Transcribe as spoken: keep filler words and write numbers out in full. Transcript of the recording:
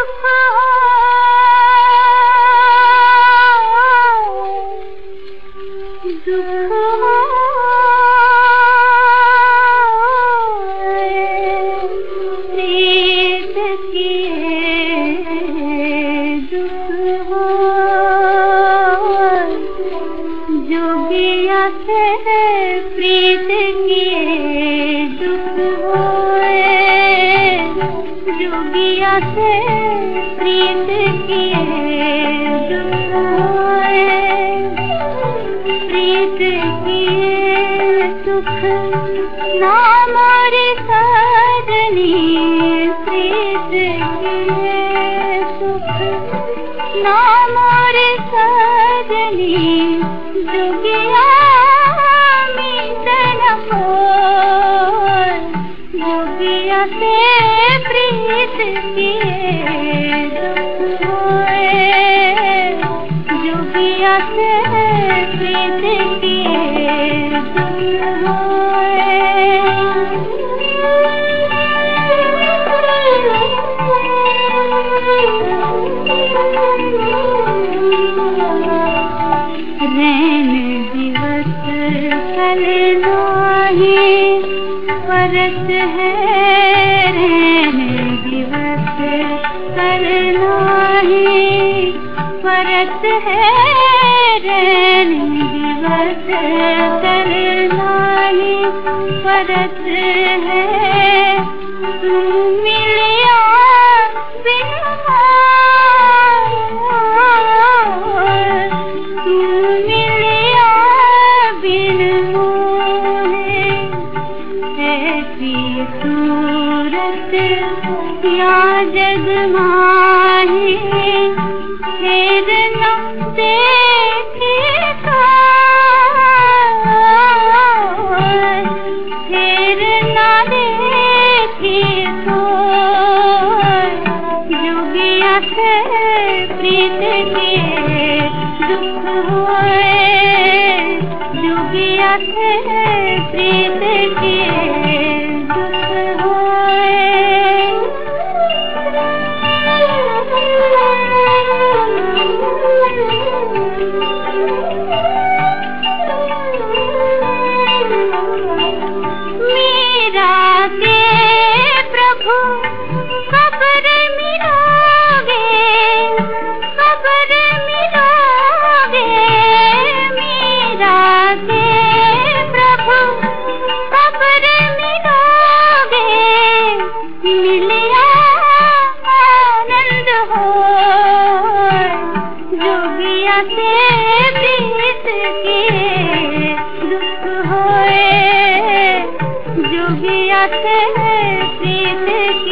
प्रीत किए दुख होए, जोगिया से प्रीत किए दुख होए, प्रीत किए सुख ना मोरी सजनी, प्रीत किए सुख ना मोरी सजनी, जोगिया जोगिया से प्रीत किए दुख होए, जोगिया से प्रीत किए दुख होए। रैन दिवस कल नाही परत है, रैन दिवस कल नाही परत है, रैन दिवस कल नाही परत है, तुम मिलिया बिन तुम मिलिया बिन ऐसी सूरत या जग माही, फिर न देखी तो, फिर न देखी तो, जोगिया से प्रीत किए दुख होए, जोगिया से प्रीत किए दुख होए। मीरा के प्रभु खबर मिलोगे, खबर मिलोगे, मीरा के प्रभु खबर मिलोगे, मिलिया आनंद हो, जोगिया से प्रीत किए दुख होए, जोगिया से प्रीत